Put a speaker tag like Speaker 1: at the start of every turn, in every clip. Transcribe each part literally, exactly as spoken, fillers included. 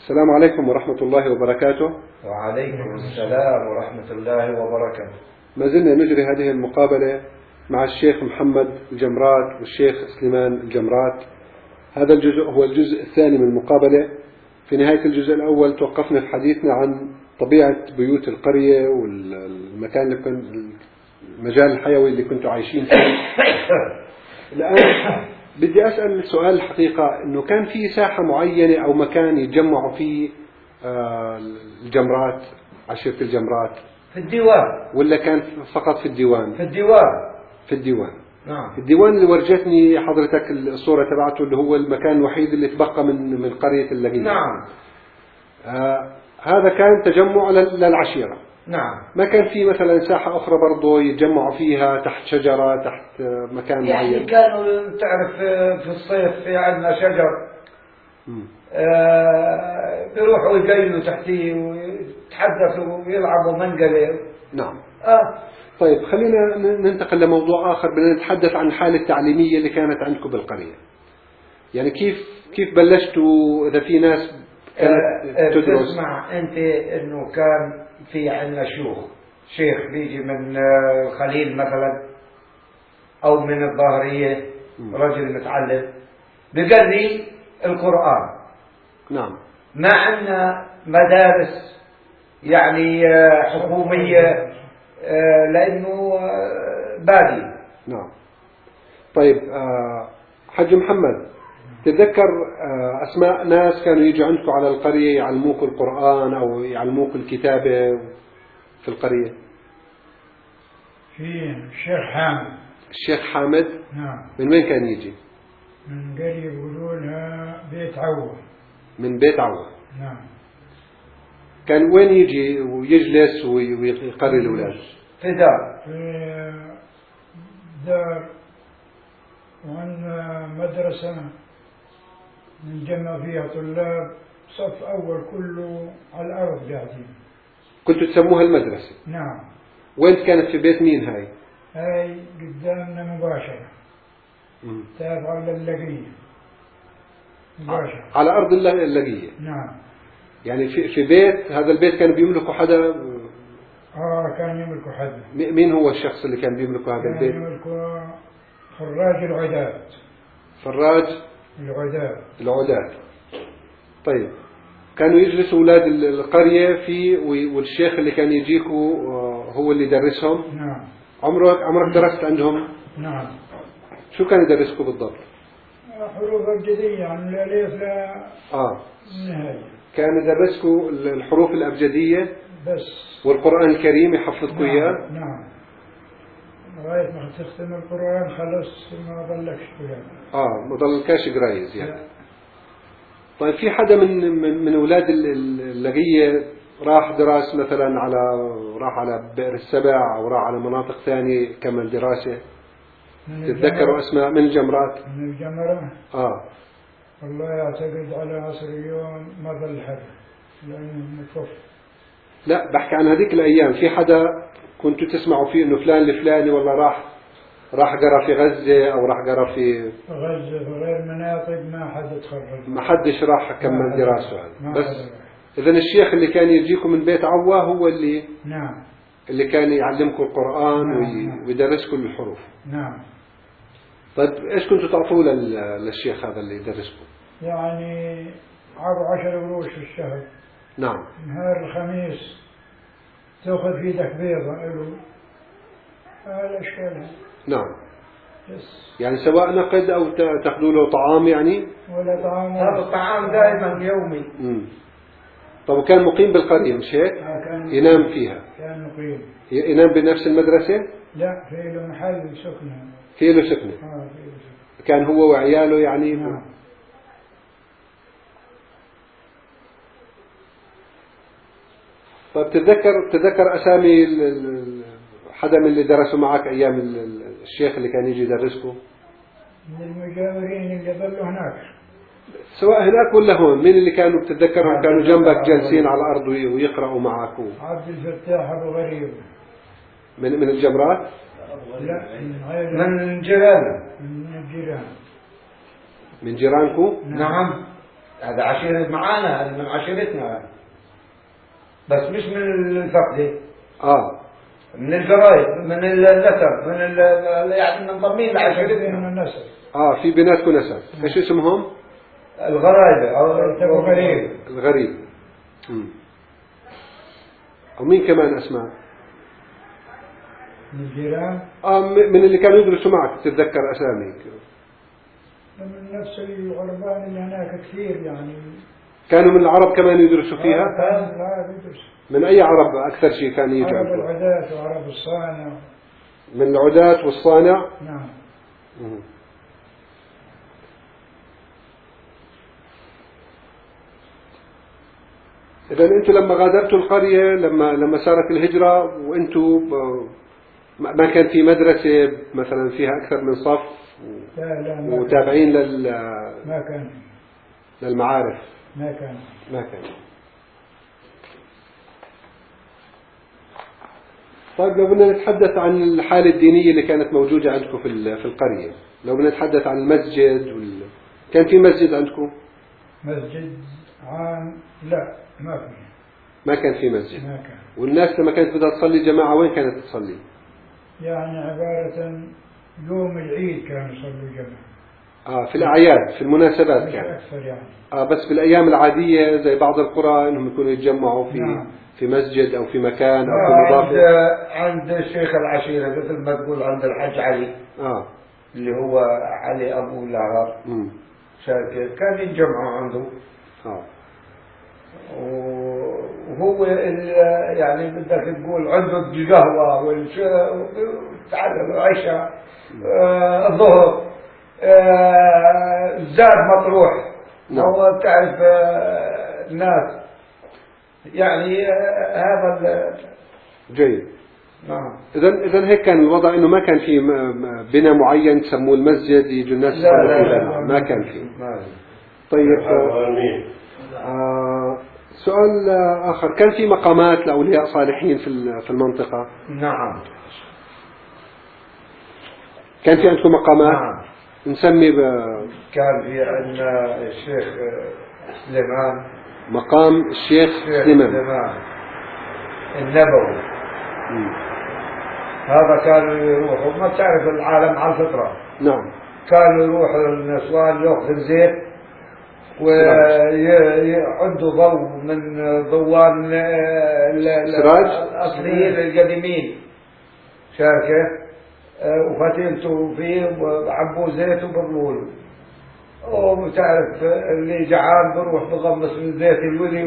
Speaker 1: السلام عليكم ورحمة الله وبركاته.
Speaker 2: وعليكم السلام ورحمة الله وبركاته.
Speaker 1: ما زلنا نجري هذه المقابلة مع الشيخ محمد الجمرات والشيخ سليمان الجمرات. هذا الجزء هو الجزء الثاني من المقابلة. في نهاية الجزء الأول توقفنا في حديثنا عن طبيعة بيوت القرية والمكان اللي كنت المجال الحيوي اللي كنتوا عايشين فيه. الآن بدي أسأل سؤال الحقيقة، إنه كان في ساحة معينة أو مكان يتجمعوا فيه الجمرات، عشيرة الجمرات،
Speaker 2: في الديوان
Speaker 1: ولا كان فقط في الديوان؟
Speaker 2: في الديوان
Speaker 1: في الديوان.
Speaker 2: نعم.
Speaker 1: الديوان اللي ورجتني حضرتك الصورة تبعته، اللي هو المكان الوحيد اللي تبقى من من قرية اللقية.
Speaker 2: نعم.
Speaker 1: آه هذا كان تجمع للعشيرة.
Speaker 2: نعم.
Speaker 1: ما كان في مثلا ساحة أخرى برضو يتجمعوا فيها تحت شجرة، تحت مكان
Speaker 2: يعني
Speaker 1: معين؟
Speaker 2: كانوا تعرف في الصيف في عندنا شجر آه بيروحوا يقيلوا تحتيه ويتحدثوا ويلعبوا منقلة.
Speaker 1: نعم.
Speaker 2: آه.
Speaker 1: طيب خلينا ننتقل لموضوع آخر. بدنا نتحدث عن الحالة التعليمية اللي كانت عندكم بالقرية. يعني كيف كيف بلشتوا؟ إذا في ناس كانت
Speaker 2: آه
Speaker 1: تدرس.
Speaker 2: تسمع أنت إنه كان في عندنا شيوخ، شيخ بيجي من الخليل مثلا أو من الظاهرية، رجل متعلم بقري القرآن.
Speaker 1: نعم.
Speaker 2: ما عندنا مدارس يعني حكومية لأنه بادي.
Speaker 1: نعم. طيب حج محمد، تتذكر أسماء ناس كانوا يجوا عندكم على القرية يعلموك القرآن أو يعلموك الكتابة في القرية؟
Speaker 3: في الشيخ حامد.
Speaker 1: الشيخ حامد؟
Speaker 3: نعم.
Speaker 1: من وين كان يجي؟
Speaker 3: من قرية يقولوا لها بيت عوة.
Speaker 1: من بيت عوة.
Speaker 3: نعم.
Speaker 1: كان وين يجي ويجلس ويقري الأولاد؟
Speaker 2: في دار.
Speaker 3: في دار، وعندنا مدرسة نجمع فيها طلاب صف أول كله على الأرض قاعدين.
Speaker 1: كنتوا تسموها المدرسة؟
Speaker 3: نعم.
Speaker 1: وين كانت؟ في بيت مين هاي؟
Speaker 3: هاي قدامنا مباشرة، تابعة للقية مباشرة
Speaker 1: على أرض اللقية.
Speaker 3: نعم.
Speaker 1: يعني في في بيت، هذا البيت كان بيملكه حدا؟
Speaker 3: آه كان يملكه حدا.
Speaker 1: مين هو الشخص اللي كان بيملكه هذا البيت؟
Speaker 3: كان يملكه فراج العداد.
Speaker 1: فراج
Speaker 3: العداد.
Speaker 1: العداد. طيب كانوا يجلسوا أولاد القرية في، والشيخ اللي كان يجيكوا هو اللي يدرسهم؟
Speaker 3: نعم.
Speaker 1: عمرك عمرك درست عندهم؟
Speaker 3: نعم.
Speaker 1: شو كان يدرسكوا بالضبط؟
Speaker 3: حروف أبجدية يعني الألف لا
Speaker 1: آه
Speaker 3: نهاية.
Speaker 1: كان يدرسكوا الحروف الأبجدية
Speaker 3: بس.
Speaker 1: والقرآن الكريم يحفظكوا
Speaker 3: نعم.
Speaker 1: إياه؟
Speaker 3: نعم. لغاية ما تختم القرآن خلص ما ضلكش قرآن.
Speaker 1: آه ما ضلكاش قرايز يعني. طيب في حدا من من من أولاد اللقية راح درس مثلا على راح على بئر السبع أو راح على مناطق ثانية كمل دراسة؟ تتذكروا أسماء من الجمرات؟
Speaker 3: من الجمرة؟
Speaker 1: آه
Speaker 3: والله أعتقد على عصر اليوم ما ظل حدا لأنه متوفى.
Speaker 1: لا بحكي عن هذيك الأيام. في حدا كنتوا تسمعوا فيه إنه فلان الفلاني والله راح راح قرأ في غزة أو راح قرأ في
Speaker 3: غزة في غير مناطق ما حدا تخرج،
Speaker 1: ما حدش راح كمل دراسته هذا؟ بس
Speaker 3: حدا.
Speaker 1: إذن الشيخ اللي كان يجيكم من بيت عوة هو اللي
Speaker 3: نعم
Speaker 1: اللي كان يعلمكم القرآن
Speaker 3: نعم.
Speaker 1: ويدرسكم الحروف.
Speaker 3: نعم.
Speaker 1: طيب إيش كنتوا تعطوه للشيخ هذا اللي يدرسكم؟
Speaker 3: يعني عرض عشر قروش في الشهر.
Speaker 1: نعم.
Speaker 3: نهار الخميس تأخذ في يدك بيضة له هذا أشكالها.
Speaker 1: نعم.
Speaker 3: بس.
Speaker 1: يعني سواء نقد أو تأخذوا له طعام يعني؟
Speaker 3: ولا طعام.
Speaker 2: هذا الطعام دائما يومي.
Speaker 1: مم. طب وكان مقيم بالقرية مش هيك؟ ينام فيها؟
Speaker 3: كان مقيم.
Speaker 1: ينام بنفس المدرسة؟
Speaker 3: لا في له محل سكنه.
Speaker 1: في له سكنة.
Speaker 3: آه في له سكنة.
Speaker 1: كان هو وعياله يعني؟
Speaker 3: نعم.
Speaker 1: طيب تتذكر تتذكر أسامي حدا من اللي درسوا معك أيام الشيخ اللي كان يجي يدرسكم؟
Speaker 3: من المجاورين اللي ظلوا هناك.
Speaker 1: سواء هناك ولا هون، مين اللي كانوا بتتذكرهم كانوا جنبك جالسين على الأرض ويقرأوا معك؟
Speaker 3: عبد الفتاح أبو غريب.
Speaker 1: من من الجمرات؟
Speaker 3: لا من غير.
Speaker 2: من جيران.
Speaker 3: من الجيران.
Speaker 1: من جيرانكم؟
Speaker 2: نعم. هذا عشيرة معانا، هذا من عشيرتنا، بس مش من الفقدة،
Speaker 1: اه
Speaker 2: من القرايب، من النسب، من ال يعني منضمين لعشيرتنا.
Speaker 3: من النسب.
Speaker 1: اه في بيناتكم نسب. ايش اسمهم؟
Speaker 2: الغرايبة أو
Speaker 3: الغريب.
Speaker 1: الغريب. امم ومين كمان اسماء؟
Speaker 3: من الجيران.
Speaker 1: اه من اللي كانوا يدرسوا معك تتذكر اسامي؟
Speaker 3: من نفس الغربان اللي هناك كثير يعني.
Speaker 1: كانوا من العرب كمان يدرسوا فيها؟
Speaker 3: كانوا العرب يدرسوا.
Speaker 1: من أي عرب أكثر شيء كان يجي؟
Speaker 3: عرب العداة وعرب الصانع.
Speaker 1: من العداة والصانع؟
Speaker 3: نعم.
Speaker 1: مم. إذا أنتم لما غادرتوا القرية، لما لما صارت الهجرة وأنتم ما كان في مدرسة مثلا فيها أكثر من صف
Speaker 3: لا لا ما
Speaker 1: وتابعين لل
Speaker 3: ما كان
Speaker 1: للمعارف؟
Speaker 3: ما كان
Speaker 1: ما كان. طيب لو بدنا نتحدث عن الحالة الدينية اللي كانت موجودة عندكم في في القرية، لو بدنا نتحدث عن المسجد وال... كان في مسجد عندكم؟
Speaker 3: مسجد عام لا ما في.
Speaker 1: ما كان في مسجد.
Speaker 3: ما كان.
Speaker 1: والناس لما كانت بدها تصلي جماعة وين كانت تصلي؟
Speaker 3: يعني عبارة يوم العيد كانوا يصلوا جماعة.
Speaker 1: آه في الأعياد، في المناسبات كان.
Speaker 3: أكثر يعني.
Speaker 1: آه بس في الأيام العادية زي بعض القرى إنهم يكونوا يتجمعوا في
Speaker 3: نعم.
Speaker 1: في مسجد أو في مكان أو في
Speaker 2: عند
Speaker 1: مضافة.
Speaker 2: عند الشيخ العشيرة مثل ما تقول عند الحج علي.
Speaker 1: آه.
Speaker 2: اللي هو علي أبو العرب.
Speaker 1: امم.
Speaker 2: شاكر كان يتجمعوا عنده.
Speaker 1: آه.
Speaker 2: وهو يعني بدك تقول عنده القهوة والشاي تعال العشاء آه الظهر آه زاد مطروح.
Speaker 1: نعم.
Speaker 2: هو تعرف آه الناس يعني آه هذا
Speaker 1: جيد.
Speaker 2: نعم.
Speaker 1: إذا إذا هيك كان الوضع، إنه ما كان في بناء معين تسموه المسجد يجوا الناس
Speaker 2: لا
Speaker 1: يصلوا
Speaker 2: لا,
Speaker 1: فيه.
Speaker 2: لا,
Speaker 1: ما,
Speaker 2: لا
Speaker 1: ما كان فيه.
Speaker 2: ما
Speaker 1: طيب آه سؤال آخر، كان في مقامات لأولياء صالحين في في المنطقة؟
Speaker 2: نعم.
Speaker 1: كان في عندكم مقامات؟
Speaker 2: نعم.
Speaker 1: نسمي ب...
Speaker 2: كان في عندنا الشيخ سليمان.
Speaker 1: مقام الشيخ سليمان.
Speaker 2: سليمان النبوي.
Speaker 1: مم.
Speaker 2: هذا كانوا يروحوا، ما تعرف العالم على الفطرة.
Speaker 1: نعم.
Speaker 2: كانوا يروحوا النسوان يأخذ زيت وعنده ضوء من ضوان
Speaker 1: سراج
Speaker 2: الأصليين القديمين شاركة وفتيلته فيه وعبوه زيت وبرلوله. وبتعرف اللي جعان بروح بغمس من زيت الولي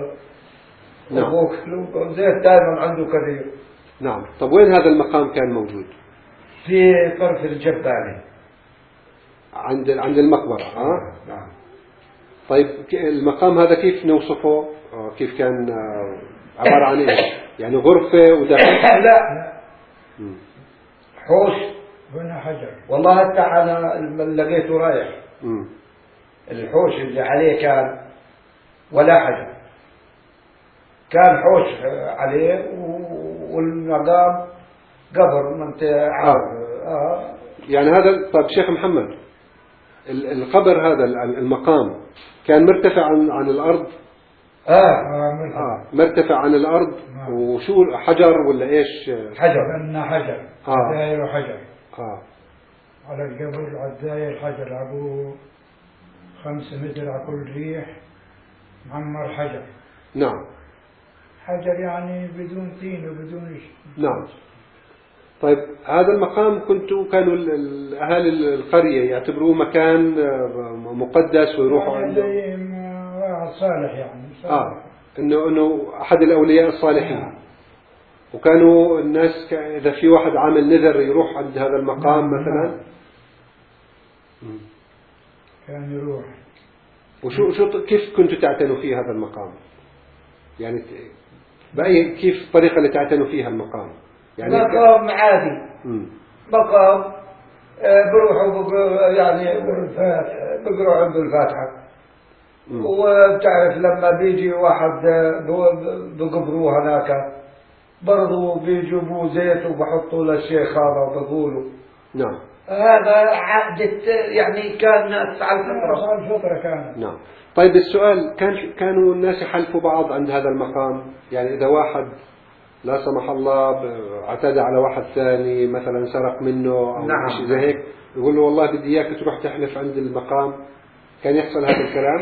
Speaker 2: وبوكله زيت دائما عنده كثير.
Speaker 1: نعم. طب وين هذا المقام كان موجود؟
Speaker 2: في طرف الجباني
Speaker 1: عند عند المقبرة. ها؟
Speaker 2: نعم.
Speaker 1: طيب المقام هذا كيف نوصفه؟ كيف كان عبارة عن ايش؟ يعني غرفة وداخل؟
Speaker 2: لا
Speaker 1: مم.
Speaker 2: حوش.
Speaker 3: هنا حجر.
Speaker 2: والله حتى أنا لقيته رايح.
Speaker 1: مم.
Speaker 2: الحوش اللي عليه كان ولا حجر، كان حوش عليه والمقام قبر ما انت عارف. آه.
Speaker 1: يعني هذا طيب شيخ محمد، القبر هذا المقام كان مرتفع عن عن الأرض؟
Speaker 2: آه.
Speaker 1: آه مرتفع عن الأرض.
Speaker 3: آه.
Speaker 1: وشو حجر ولا إيش؟
Speaker 2: حجر.
Speaker 3: لأنه حجر.
Speaker 1: آه.
Speaker 3: عداير وحجر.
Speaker 1: آه.
Speaker 3: على القبر عداير حجر عبوه خمسة متر على كل ريح معمر حجر.
Speaker 1: نعم.
Speaker 3: حجر يعني بدون طين وبدون شيء.
Speaker 1: نعم. طيب هذا المقام كنتوا كانوا الأهالي القرية يعتبروه مكان مقدس ويروحوا عنده؟
Speaker 3: زي واحد صالح يعني. صالح.
Speaker 1: آه إنه إنه أحد الأولياء الصالحين.
Speaker 3: نعم.
Speaker 1: وكانوا الناس ك... إذا في واحد عامل نذر يروح عند هذا المقام.
Speaker 3: نعم.
Speaker 1: مثلا.
Speaker 3: نعم. كان يروح.
Speaker 1: وشو شو كيف كنتوا تعتنوا فيه هذا المقام؟ يعني بأي كيف الطريقة اللي تعتنوا فيها المقام؟ يعني
Speaker 2: مقام عادي.
Speaker 1: مم.
Speaker 2: مقام بروحوا يعني بقروا عنده الفاتحة. وبتعرف لما بيجي واحد بقبروه هناك برضو بيجيبوا زيت وبحطوا للشيخ هذا وبقولوا.
Speaker 1: نعم.
Speaker 2: هذا عقد يعني كان ناس على الفطرة.
Speaker 3: على الفطرة كانت.
Speaker 1: نعم. طيب السؤال، كان كانوا الناس يحلفوا بعض عند هذا المقام؟ يعني إذا واحد لا سمح الله اعتدى على واحد ثاني مثلا سرق منه أو
Speaker 2: نعم.
Speaker 1: شيء زي هيك، يقول له والله بدي إياك تروح تحلف عند المقام، كان يحصل هذا الكلام؟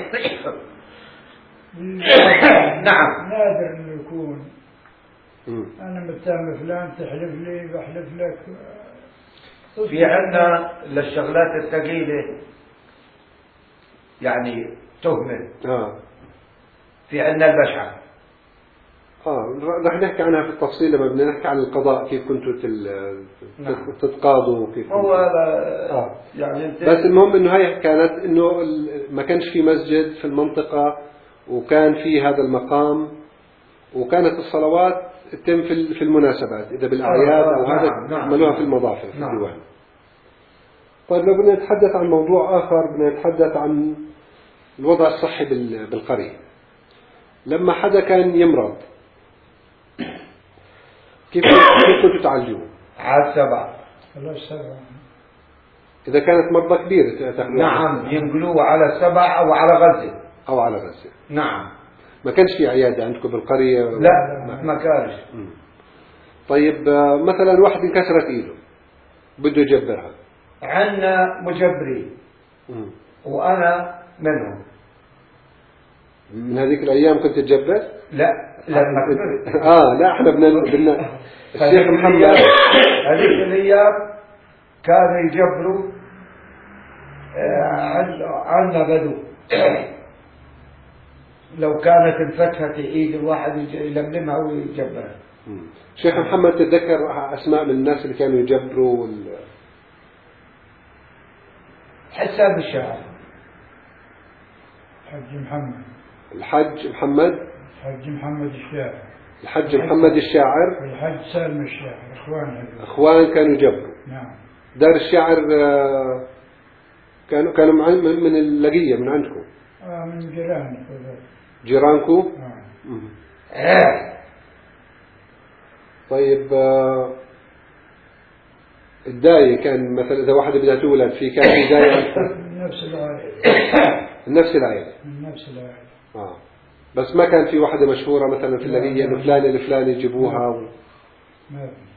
Speaker 2: نعم.
Speaker 3: نادر إنه يكون.
Speaker 1: مم.
Speaker 3: أنا متهم فلان تحلف لي بحلف لك.
Speaker 2: في عندنا للشغلات الثقيلة يعني تهمة.
Speaker 1: آه.
Speaker 2: في عندنا البشعة.
Speaker 1: آه رح نحكي عنها في التفصيل لما بدنا نحكي عن القضاء، كيف كنتوا تل...
Speaker 2: نعم.
Speaker 1: تتقاضوا وكيف
Speaker 2: هو
Speaker 1: آه.
Speaker 2: يعني
Speaker 1: بس المهم إنه هاي كانت إنه ما كانش في مسجد في المنطقة، وكان في هذا المقام، وكانت الصلوات تتم في في المناسبات، إذا بالأعياد أو
Speaker 2: آه.
Speaker 1: هذا
Speaker 2: نعم.
Speaker 1: يعملوها في المضافر في
Speaker 2: نعم.
Speaker 1: الديوان. طيب لو بدنا نتحدث عن موضوع آخر، بدنا نتحدث عن الوضع الصحي بالقرية. لما حدا كان يمرض كيف كيف كنتوا تعالجوه؟
Speaker 2: على السبع.
Speaker 3: الله السبع.
Speaker 1: إذا كانت مرضى كبيرة تاخذوها.
Speaker 2: نعم، ينقلوه على السبع أو على غزة.
Speaker 1: أو على غزة.
Speaker 2: نعم.
Speaker 1: ما كانش في عيادة عندكم بالقرية؟
Speaker 2: لا ما كانش.
Speaker 1: طيب مثلا واحد انكسرت إيده بده يجبرها،
Speaker 2: عندنا مجبرين وأنا منهم.
Speaker 1: من هذيك الأيام كنت تجبر؟
Speaker 2: لا لما كبرت.
Speaker 1: آه لا احنا بدنا بدنا الشيخ محمد
Speaker 2: هذيك الأيام كانوا يجبروا عنا بدو. لو كانت الفتحة في إيد الواحد يلملمها ويجبرها.
Speaker 1: شيخ محمد تتذكر أسماء من الناس اللي كانوا يجبروا وال...
Speaker 2: حساب الشاعر.
Speaker 3: الحج محمد.
Speaker 1: الحج محمد.
Speaker 3: الحج محمد الشاعر.
Speaker 1: الحج محمد الشاعر.
Speaker 3: الحج سالم الشاعر. إخوان
Speaker 1: إخوان كانوا يجبروا.
Speaker 3: نعم.
Speaker 1: دار الشاعر كانوا كانوا من اللقية من عندكم.
Speaker 3: آه من جيران.
Speaker 1: جيرانكم.
Speaker 2: آه.
Speaker 1: طيب الداية كان مثلا إذا واحدة بدها تولد في كان في داية
Speaker 3: نفس العائلة.
Speaker 1: نفس العائلة.
Speaker 3: نفس العائلة.
Speaker 1: آه. بس ما كان في واحدة مشهورة مثلا في اللقية إنه فلانة الفلاني يجيبوها و...
Speaker 3: ما في.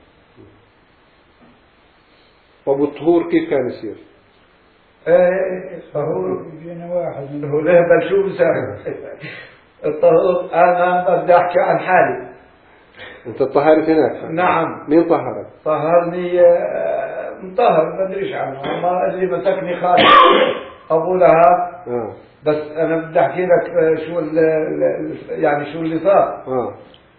Speaker 1: طب والطهور كيف كان يصير؟
Speaker 2: ايه الطهور
Speaker 3: يجينا واحد من
Speaker 2: هو له بشوف سهل. الطهور أنا بدي أحكي عن حالي.
Speaker 1: أنت طهرت هناك؟
Speaker 2: نعم.
Speaker 1: مين طهرك؟
Speaker 2: طهرني مطهر ما أدريش عنه، ما اللي مسكني خالد أبو لهب.
Speaker 1: آه.
Speaker 2: بس أنا بدي أحكي لك شو ال يعني شو اللي صار.
Speaker 1: آه.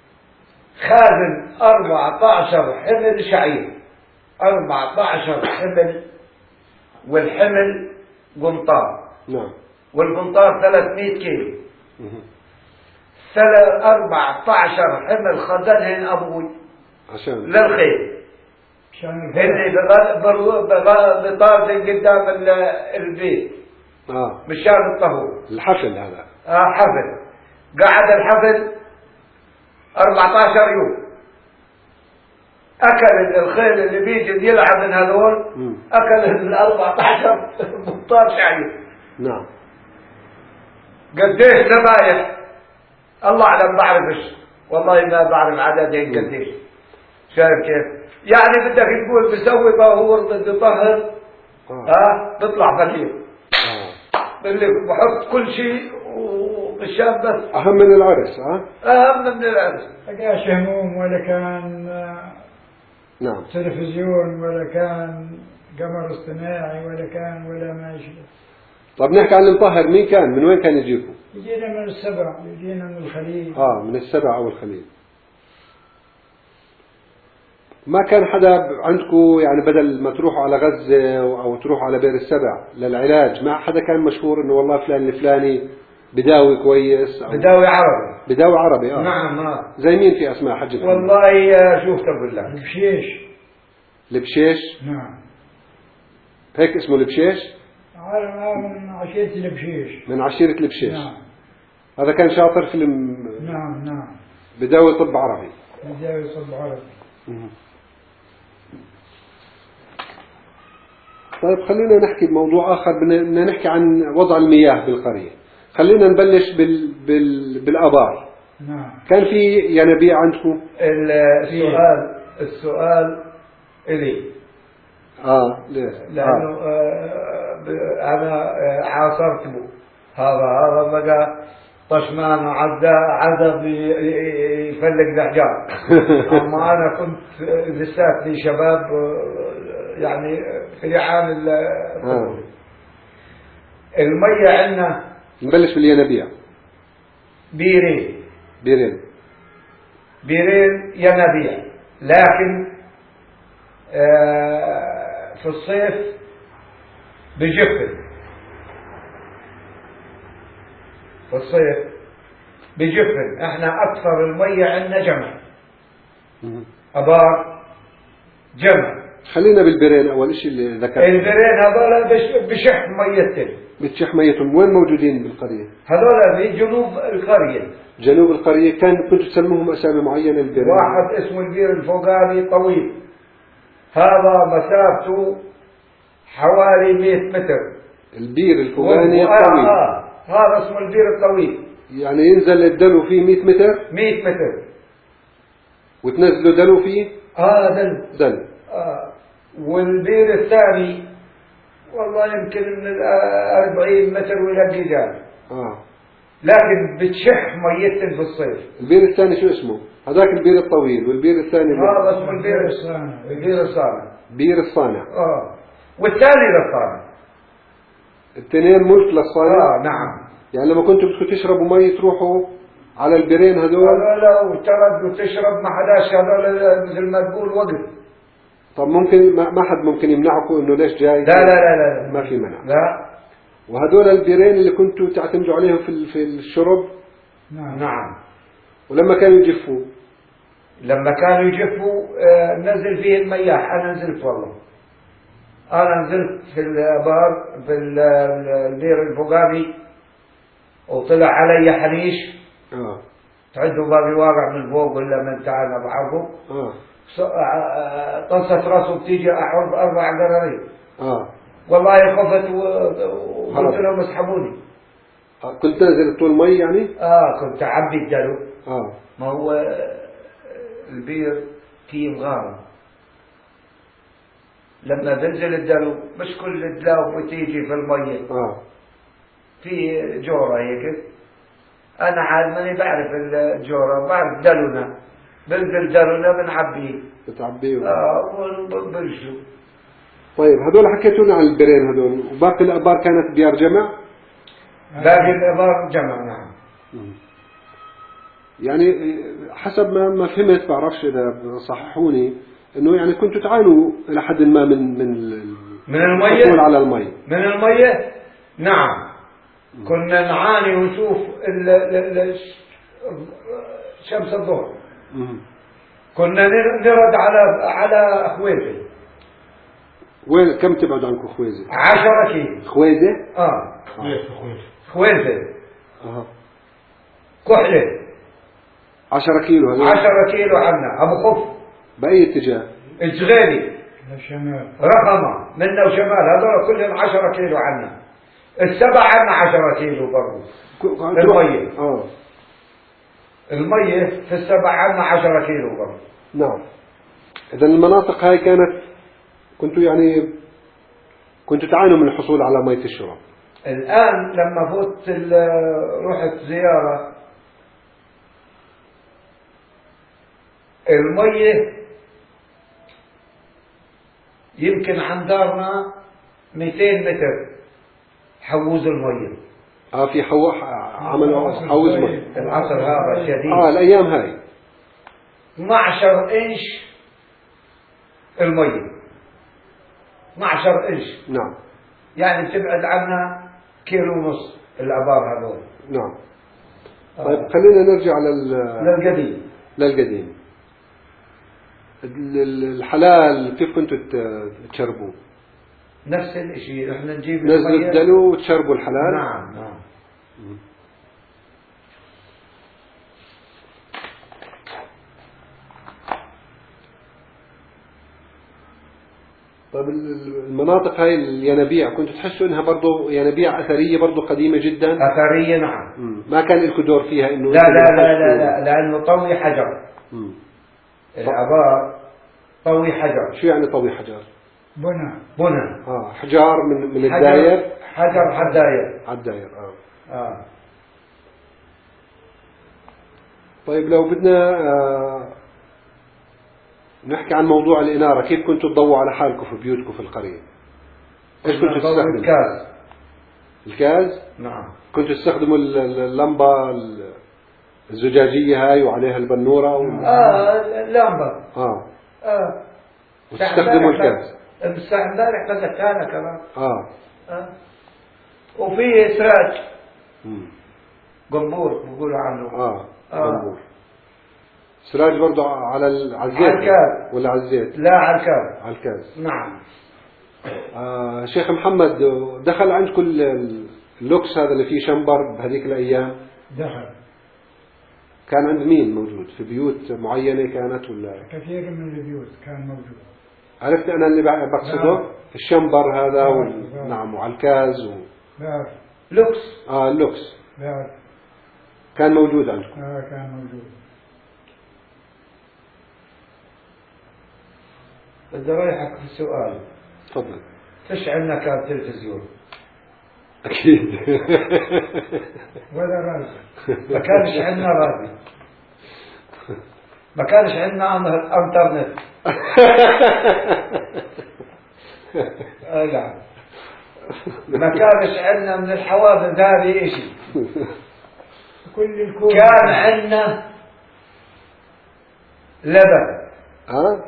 Speaker 2: خازن أربعة عشر حمل شعير، أربعة عشر حمل، والحمل قنطار.
Speaker 1: نعم.
Speaker 2: والقنطار ثلاثمئة كيلو. ثلاث أربعة عشر حمل خزنهن أبوي
Speaker 1: عشان
Speaker 2: للخيل.
Speaker 3: عشان
Speaker 2: اللي بطارد قدام البيت.
Speaker 1: آه.
Speaker 2: مشان الطهور.
Speaker 1: الحفل هذا.
Speaker 2: آه حفل. قعد الحفل أربعة عشر يوم. أكل الخيل اللي بيجي يلعب من هذول.
Speaker 1: مم.
Speaker 2: أكل ال أربعة عشر مطار شعير.
Speaker 1: نعم.
Speaker 2: قديش ذبايح الله أعلم بعرفش، والله ما بعرف عددين قديش. شايف كيف؟ يعني بدك تقول بسوي هو بده يطهر.
Speaker 1: آه.
Speaker 2: ها بيطلع فقير.
Speaker 1: آه.
Speaker 2: اللي بحط كل شيء ومشان بس.
Speaker 1: أهم من العرس. آه.
Speaker 2: أهم من العرس.
Speaker 3: لقاش هموم ولا كان
Speaker 1: نعم.
Speaker 3: تلفزيون ولا كان قمر اصطناعي ولا كان ولا ما يشبه.
Speaker 1: طب نحكي عن المطهر، مين كان؟ من وين كان يجيكم؟
Speaker 3: يجينا من السبع، يجينا من الخليل.
Speaker 1: آه من السبع أو الخليل. ما كان حدا عندكم يعني بدل ما تروحوا على غزة أو تروحوا على بئر السبع للعلاج، ما حدا كان مشهور إنه والله فلان الفلاني بداوي كويس؟ أو
Speaker 2: بداوي عربي.
Speaker 1: بداوي عربي. آه.
Speaker 2: نعم. آه.
Speaker 1: زي مين في أسماء حج محمد؟
Speaker 2: والله شوف تقول لك.
Speaker 3: البشيش.
Speaker 1: البشيش.
Speaker 3: نعم.
Speaker 1: هيك اسمه البشيش؟
Speaker 3: من عشيرة البشيش.
Speaker 1: من عشيرة البشيش.
Speaker 3: نعم.
Speaker 1: هذا كان شاطر في الم...
Speaker 3: نعم نعم.
Speaker 1: بداوي طب عربي.
Speaker 3: بداوي طب عربي.
Speaker 1: طيب خلينا نحكي بموضوع آخر، بدنا نحكي عن وضع المياه بالقرية. خلينا نبلش بال... بال... بالآبار.
Speaker 3: نعم.
Speaker 1: كان في ينابيع عندكم؟
Speaker 2: السؤال السؤال إلي
Speaker 1: آه ليه؟
Speaker 2: لأنه
Speaker 1: آه.
Speaker 2: آه ب- أنا آه عاصرته هذا هذا بقى طشمان عدا عدا يفلق الأحجار. أما أنا كنت لساتني شباب آه، يعني في عام الطفولة. المية عندنا
Speaker 1: نبلش بالينابيع.
Speaker 2: بيرين
Speaker 1: بيرين.
Speaker 2: بيرين ينابيع، لكن آه في الصيف بجفن. في الصيف بجفن. احنا اكثر المية عندنا جمع، ابار جمع.
Speaker 1: خلينا بالبيرين أول شيء اللي ذكرت.
Speaker 2: البيرين هذول بش- بشح ميتهم.
Speaker 1: بتشح ميتهم وين موجودين بالقرية؟
Speaker 2: هذول في جنوب القرية.
Speaker 1: جنوب القرية. كان كنتوا تسموهم أسامي معينة البيرين؟
Speaker 2: واحد اسمه البير الفوقاني طويل، هذا مسافته حوالي مئة متر.
Speaker 1: البير الفوقاني
Speaker 2: آه
Speaker 1: الطويل.
Speaker 2: آه. هذا اسمه البير الطويل.
Speaker 1: يعني ينزل الدلو فيه مئة متر
Speaker 2: مئة متر.
Speaker 1: وتنزلوا دلو فيه
Speaker 2: آه دل.
Speaker 1: دلو.
Speaker 2: آه. والبير الثاني والله يمكن من أربعين متر ويلقي جان.
Speaker 1: آه.
Speaker 2: لكن بتشح ميتن في الصيف.
Speaker 1: البير الثاني شو اسمه؟ هذاك البير الطويل، والبير الثاني اللي
Speaker 2: هذا اسمه البير الصانع. البير الصانع.
Speaker 1: بير الصانع.
Speaker 2: آه. والثاني للصانع.
Speaker 1: الاثنين ملك للصانع.
Speaker 2: آه نعم.
Speaker 1: يعني لما كنتوا بدكم تشربوا مي تروحوا على البيرين هذول.
Speaker 2: هذول وترد وتشرب ما حداش، هذول مثل ما تقول وقت.
Speaker 1: طب ممكن ما ما حد ممكن يمنعكم انه ليش جاي؟
Speaker 2: لا لا لا لا
Speaker 1: ما في منع.
Speaker 2: لا.
Speaker 1: وهذول البيرين اللي كنتوا تعتمدوا عليهم في ال- في الشرب.
Speaker 3: نعم.
Speaker 2: نعم.
Speaker 1: ولما كانوا يجفوا
Speaker 2: لما كانوا يجفوا آه نزل فيه المياح. أنا نزلت والله. أنا نزلت في البار في ال- البير الفوقاني وطلع علي حنيش.
Speaker 1: اه
Speaker 2: تعدوا باقي واقع من فوق ولا من تعال بعرفه.
Speaker 1: اه
Speaker 2: طنسة راسه بتيجي أحرب أربع قرارين.
Speaker 1: اه
Speaker 2: والله خفت و- وقلت لهم اسحبوني.
Speaker 1: آه. كنت نازل طول مي يعني؟
Speaker 2: آه كنت أعبي الدلو.
Speaker 1: اه
Speaker 2: ما هو البير فيه غارة. لما بنزل الدلو مش كل الدلو بتيجي في المية.
Speaker 1: اه
Speaker 2: في جورة هيك. أنا عاد ماني بعرف الجورة، بعرف دلونا. بنزل دلونا بنعبيه.
Speaker 1: بتعبيه.
Speaker 2: آه ونبرشوا.
Speaker 1: طيب هذول حكيتوا لنا عن البيرين هذول، وباقي الابار كانت بيار جمع؟
Speaker 2: باقي الإبار جمع. نعم.
Speaker 1: يعني حسب ما ما فهمت، بعرفش اذا صححوني، انه يعني كنتوا تعانوا الى حد ما من من ال-
Speaker 2: من المية.
Speaker 1: الحصول على المي.
Speaker 2: من المية. نعم. كنا نعاني ونشوف ال- ال- ال- شمس الظهر.
Speaker 1: مم.
Speaker 2: كنا نر- نرد على على خويزة.
Speaker 1: وين كم تبعد عنكم خويزة؟
Speaker 2: عشرة كيلو.
Speaker 1: خويزة؟
Speaker 2: اه
Speaker 1: آه.
Speaker 2: خويزة.
Speaker 1: اها
Speaker 2: كحلة.
Speaker 1: عشرة كيلو هذول.
Speaker 2: عشرة كيلو عنا أبو خف.
Speaker 1: بأي اتجاه؟
Speaker 2: الجغيلي.
Speaker 3: الشمال.
Speaker 2: رقمة منا وشمال هذول كلهم عشرة كيلو عنا. السبع عنا عشرة كيلو برضو.
Speaker 1: ك-
Speaker 2: المية.
Speaker 1: اه
Speaker 2: المية في السبع عنا عشرة كيلو برضو.
Speaker 1: نعم. إذا المناطق هاي كانت كنتوا يعني كنتوا تعانوا من الحصول على مية الشرب.
Speaker 2: الآن لما فوت ال- رحت زيارة المية يمكن عن دارنا مئتين متر حوز المية.
Speaker 1: اه في حو... عملوا حوز مي.
Speaker 2: العصر هذا شديد.
Speaker 1: اه الأيام هاي
Speaker 2: اثنا عشر إنش المية. اثنا عشر إنش.
Speaker 1: نعم.
Speaker 2: يعني بتبعد عنا كيلو ونص الآبار هذول.
Speaker 1: نعم. طيب خلينا نرجع لل...
Speaker 2: للقديم.
Speaker 1: للقديم. ال- ال- الحلال كيف كنتوا ت- تشربوه؟
Speaker 2: نفس الشيء احنا نجيب
Speaker 1: نزلوا
Speaker 2: المية.
Speaker 1: الدلو وتشربوا الحلال؟
Speaker 2: نعم نعم.
Speaker 1: طيب المناطق هاي الينابيع كنتوا تحسوا انها برضه ينابيع اثريه برضه قديمه جدا؟
Speaker 2: اثريه نعم.
Speaker 1: مم. ما كان لكم دور فيها انه
Speaker 2: لا لا لا لا, لا لانه طوي حجر.
Speaker 1: مم.
Speaker 2: الابار طوي حجر.
Speaker 1: شو يعني طوي حجر؟
Speaker 3: بنى
Speaker 2: بنى
Speaker 1: اه حجار من من
Speaker 2: حجر
Speaker 1: الداير.
Speaker 2: حجر حداير.
Speaker 1: على الداير اه.
Speaker 2: اه
Speaker 1: طيب لو بدنا آه نحكي عن موضوع الإنارة، كيف كنتوا تضووا على حالكم في بيوتكم في القرية؟ ايش كنتوا تستخدموا؟
Speaker 2: الكاز.
Speaker 1: الكاز؟
Speaker 2: نعم.
Speaker 1: كنتوا تستخدموا اللمبة الزجاجية هاي وعليها البنورة و...
Speaker 2: اه اللمبة.
Speaker 1: اه
Speaker 2: اه
Speaker 1: وتستخدموا الكاز.
Speaker 2: بس امبارح بلغتها كمان.
Speaker 1: اه
Speaker 2: اه وفي سراج
Speaker 1: امم
Speaker 2: قنبور بيقولوا عنه.
Speaker 1: اه
Speaker 2: آه.
Speaker 1: قنبور. سراج برضه على ال... على الزيت
Speaker 2: على الكاز
Speaker 1: ولا على الزيت؟
Speaker 2: لا على الكاز.
Speaker 1: على الكاز.
Speaker 2: نعم.
Speaker 1: آه شيخ محمد، دخل عندكم اللوكس هذا اللي فيه شمبر بهذيك الأيام؟
Speaker 3: دخل.
Speaker 1: كان عند مين موجود؟ في بيوت معينة كانت ولا؟
Speaker 3: كثير من البيوت كان موجود.
Speaker 1: عرفت أنا اللي بقصده؟
Speaker 3: نعم.
Speaker 1: الشمبر هذا
Speaker 3: نعم.
Speaker 1: وال...
Speaker 3: نعم.
Speaker 1: نعم وعلى الكاز و...
Speaker 3: بعرف.
Speaker 2: لوكس.
Speaker 1: آه اللوكس
Speaker 3: بعرف.
Speaker 1: كان موجود عندكم؟
Speaker 3: اه كان موجود.
Speaker 2: بدي رايحك في السؤال.
Speaker 1: تفضل.
Speaker 2: فيش عندنا كان تلفزيون؟
Speaker 1: أكيد.
Speaker 3: ولا رازي.
Speaker 2: ما كانش عندنا راديو. ما كانش عندنا انترنت. آه يعني. ما كانش عندنا من الحوادث هذه شيء.
Speaker 3: كل الكون
Speaker 2: كان عندنا لبن
Speaker 1: ها؟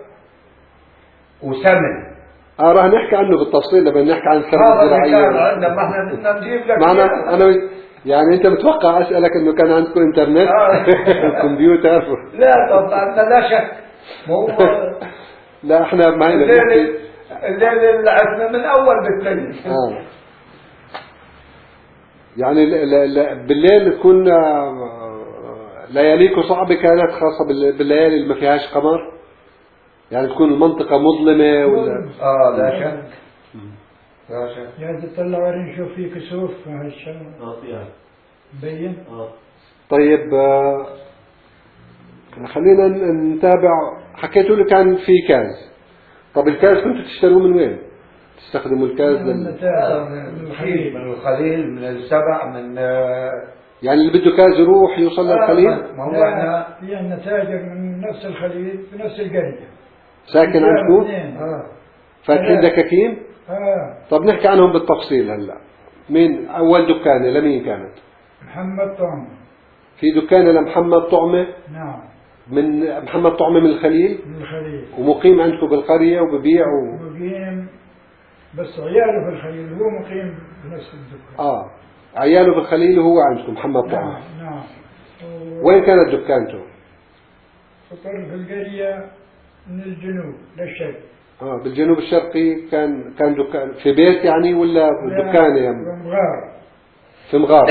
Speaker 2: وسمن.
Speaker 1: اه راح نحكي عنه بالتفصيل لما نحكي عن الثروة
Speaker 2: هذا اللي كان
Speaker 1: الزراعية.
Speaker 2: عندنا، ما احنا بدنا نجيب لك
Speaker 1: معنا
Speaker 2: إياه.
Speaker 1: أنا يعني أنت متوقع أسألك إنه كان عندكم إنترنت؟
Speaker 2: آه.
Speaker 1: كمبيوتر؟
Speaker 2: لا طبعا لا شك. مو
Speaker 1: لا إحنا معنا
Speaker 2: الليل الليل اللي عرفنا من أول بالليل.
Speaker 1: آه. يعني ل- ل- ل- بالليل تكون آه، لياليكم صعبة كانت، خاصة بال- بالليالي اللي ما فيهاش قمر، يعني تكون المنطقة مظلمة ولا؟
Speaker 2: اه لا شك. لا شك.
Speaker 3: يعني تطلع ورا نشوف فيه كسوف مع الشمس.
Speaker 4: اه فيها.
Speaker 3: مبين.
Speaker 4: اه
Speaker 1: طيب آه، خلينا ن- نتابع. حكيتوا لي كان في كاز. طب الكاز كنتوا تشتروه من وين؟ تستخدموا الكاز
Speaker 3: من
Speaker 1: لل...
Speaker 3: النتائج.
Speaker 2: من الخليل من الخليل من السبع من آه،
Speaker 1: يعني اللي بده كاز يروح يوصل للخليل؟
Speaker 2: ما هو
Speaker 3: لا،
Speaker 2: احنا
Speaker 3: في عندنا تاجر من نفس الخليل في نفس القرية.
Speaker 1: ساكن عندكم؟
Speaker 3: اثنين.
Speaker 2: آه.
Speaker 1: فاتحين
Speaker 3: لا.
Speaker 1: دكاكين؟
Speaker 3: اه
Speaker 1: طب نحكي عنهم بالتفصيل هلا. مين أول دكانة لمين كانت؟
Speaker 3: محمد طعم.
Speaker 1: في دكانة لمحمد طعمة،
Speaker 3: نعم
Speaker 1: من محمد طعمة من الخليل،
Speaker 3: من الخليل.
Speaker 1: ومقيم عندكم بالقرية وببيع و...
Speaker 3: مقيم بس عياله في الخليل، هو مقيم في نفس الدكان.
Speaker 1: آه عياله بالخليل وهو عندكم محمد طعمة.
Speaker 3: نعم نعم. و-
Speaker 1: وين كانت دكانته؟
Speaker 3: في طرف القرية من الجنوب للشرق.
Speaker 1: آه بالجنوب الشرقي. كان كان دكان في بيت يعني ولا دكانة يعني؟
Speaker 3: مغار.
Speaker 1: في مغارة.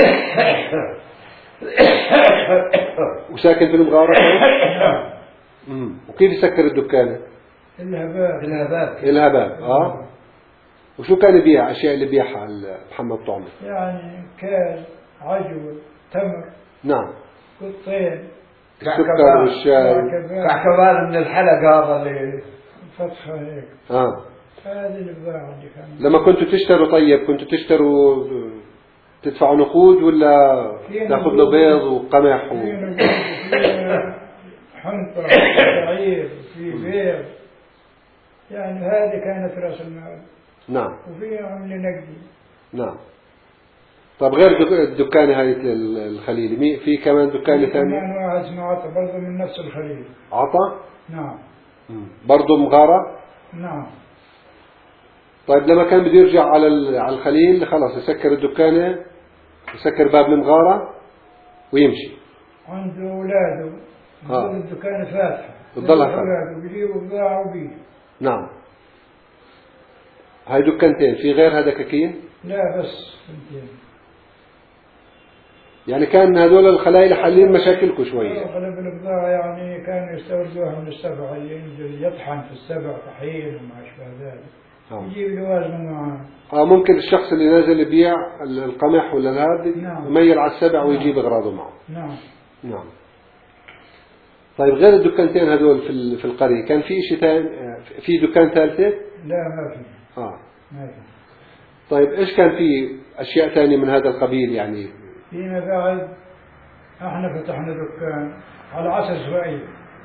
Speaker 1: وساكن في المغارة؟ امم وكيف يسكر الدكانة؟
Speaker 3: الهباب.
Speaker 2: الهباب.
Speaker 1: إلها باب. آه وشو كان يبيع؟ أشياء اللي بيعها محمد طعمة؟
Speaker 3: يعني كاز، عجوة، تمر،
Speaker 1: نعم.
Speaker 3: قطين،
Speaker 1: السكر والشاي.
Speaker 2: كعكبان من الحلقة هذا اللي
Speaker 3: فتحة هيك.
Speaker 1: آه
Speaker 3: هذه البضاعة اللي كانت.
Speaker 1: لما كنتوا تشتروا، طيب كنتوا تشتروا تدفعوا نقود ولا
Speaker 3: في
Speaker 1: تاخذ
Speaker 3: نقود.
Speaker 1: له بيض وقمح و...
Speaker 3: في نقود وفي حنطة وفي شعير وفي بيض. يعني هذه كانت رأس المال.
Speaker 1: نعم
Speaker 3: وفي عملة نقدي.
Speaker 1: نعم. طب غير دك- الدكانة هاي الخليلي، مي في كمان دكانة ثانية؟
Speaker 3: كمان واحد اسمه عطا برضه من نفس الخليل.
Speaker 1: عطا؟
Speaker 3: نعم
Speaker 1: برضه مغارة؟
Speaker 3: نعم.
Speaker 1: طيب لما كان بده يرجع على ال- على الخليل خلاص يسكر الدكانة، يسكر باب المغارة ويمشي.
Speaker 3: عنده أولاده.
Speaker 1: آه.
Speaker 3: بظل الدكان فاتحة.
Speaker 1: بتضلها فاتحة.
Speaker 3: أولاده بيجيبوا بضاعة وبيجوا.
Speaker 1: نعم. هاي دكانتين، في غيرها دكاكين؟
Speaker 3: لا بس اثنتين.
Speaker 1: يعني كان هذول الخلايل حالين مشاكلكم شوية.
Speaker 3: أغلب البضاعة يعني كانوا يستوردوها من السبع، اللي ينزل يطحن في السبع طحين وما أشبه ذلك.
Speaker 1: آه.
Speaker 3: يجيب له وزنه معاه.
Speaker 1: آه ممكن الشخص اللي نازل يبيع القمح ولا هذا
Speaker 3: نعم.
Speaker 1: يميل على السبع
Speaker 3: نعم.
Speaker 1: ويجيب أغراضه معه.
Speaker 3: نعم.
Speaker 1: نعم. طيب غير الدكانتين هذول في في القرية كان في شيء ثاني، في دكان ثالثة؟
Speaker 3: لا ما في.
Speaker 1: آه.
Speaker 3: ما في.
Speaker 1: طيب إيش كان في أشياء ثانية من هذا القبيل يعني؟
Speaker 3: فيما بعد احنا فتحنا دكان على عصر إسرائيل.